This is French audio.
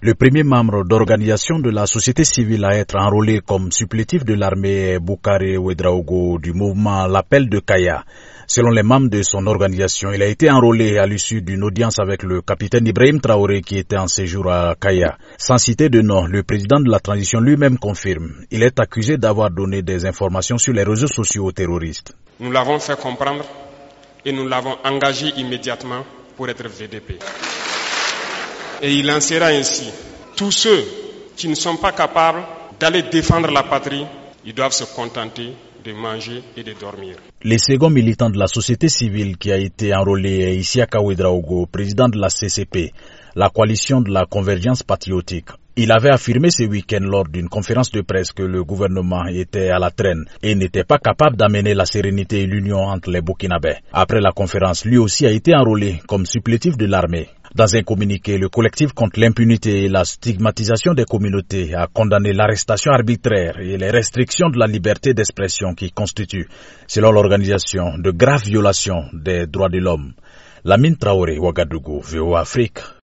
Le premier membre d'organisation de la société civile à être enrôlé comme supplétif de l'armée Boucaré Ouedraogo du mouvement L'Appel de Kaya. Selon les membres de son organisation, il a été enrôlé à l'issue d'une audience avec le capitaine Ibrahim Traoré qui était en séjour à Kaya. Sans citer de nom, le président de la transition lui-même confirme. Il est accusé d'avoir donné des informations sur les réseaux sociaux aux terroristes. Nous l'avons fait comprendre et nous l'avons engagé immédiatement pour être VDP. Et il en sera ainsi. Tous ceux qui ne sont pas capables d'aller défendre la patrie, ils doivent se contenter de manger et de dormir. Le second militant de la société civile qui a été enrôlé est Isiaka Ouedraogo, président de la CCP, la coalition de la convergence patriotique. Il avait affirmé ce week-end lors d'une conférence de presse que le gouvernement était à la traîne et n'était pas capable d'amener la sérénité et l'union entre les Burkinabés. Après la conférence, lui aussi a été enrôlé comme supplétif de l'armée. Dans un communiqué, le collectif contre l'impunité et la stigmatisation des communautés a condamné l'arrestation arbitraire et les restrictions de la liberté d'expression qui constituent, selon l'organisation, de graves violations des droits de l'homme. Lamine Traoré, Ouagadougou, VOA Afrique.